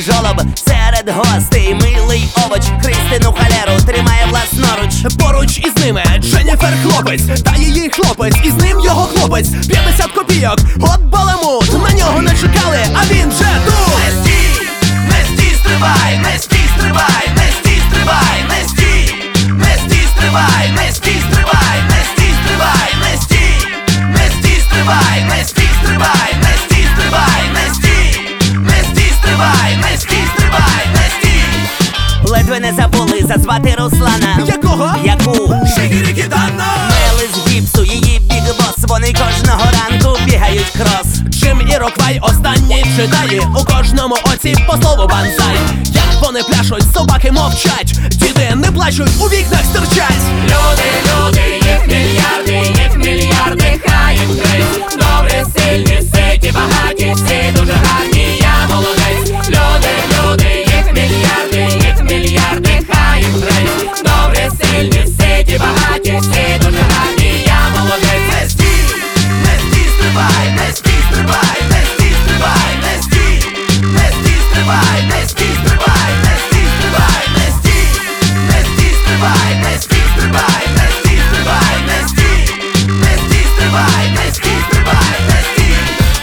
жолоб серед гостей, милий овоч, Христину халеру тримає власноруч. Поруч із ними Дженніфер хлопець, та її хлопець, і з ним його хлопець. 50 копійок, от баламут, на нього не чекали, а він же тут. Не стій, стривай, не стій, стривай, не стій, стривай, не стій, не стій, стривай, не стій, стривай, не стій, стривай, не стій, не стій, стривай, не стій, стривай, не стій, стривай, не стій, не стій, стривай, не стій, стривай, не стій. Ледве не забули зазвати Руслана. Якого? Яку? Шигірі-кітана. Мели з гіпсу, її бігбос, вони кожного ранку бігають крос. Джим і Роквай останній читає, у кожному оці по слову банзай. Як вони пляшуть, собаки мовчать, діти не плачуть, у вікнах стирчать. Люди, люди, їх мільярди, хай їм грець. Добрі, сильні, ситі, багаті, всі дуже гарні, я молодець. Люди, люди, їх мільярди, хай їм грець. Добрі, сильні, ситі, багаті, всі дуже гарні, я молодець. Не стій, не стій, стривай, не стій, стривай, не стій, стривай, не стій, не стій, стривай, не стій, стривай, не стій, стривай, не стій, не стій, стривай, не стій, стривай, не стій, стривай, не стій, не стій, стривай, не стій, стривай, не стій.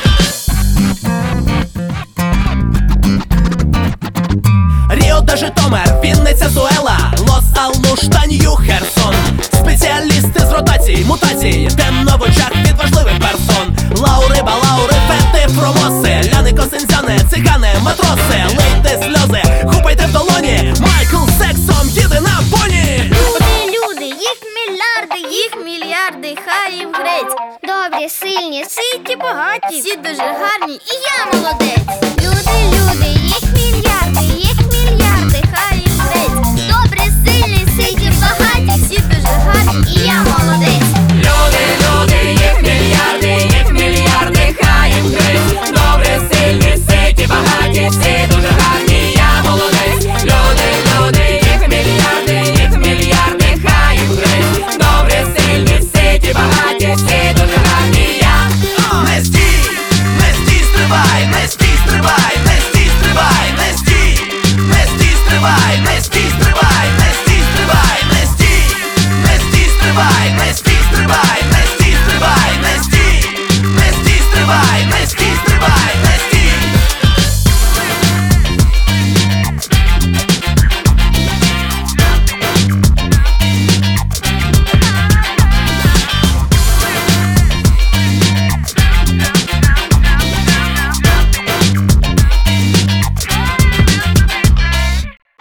Ріо де Житомир, Вінниця, Суела, Лос-Алуш та Нью-Херсон. Спеціалісти з ротації, мутації, темно в очах від важливих персон. Лаури, балаури, фети, фромоси, ляни, косинцяни, цигани, матроси. Лийте сльози, хупайте в долоні, Майкл сексом їде на поні. Люди, їх мільярди, хай їм грець. Добрі, сильні, ситі, багаті, всі дуже гарні, і я молодець.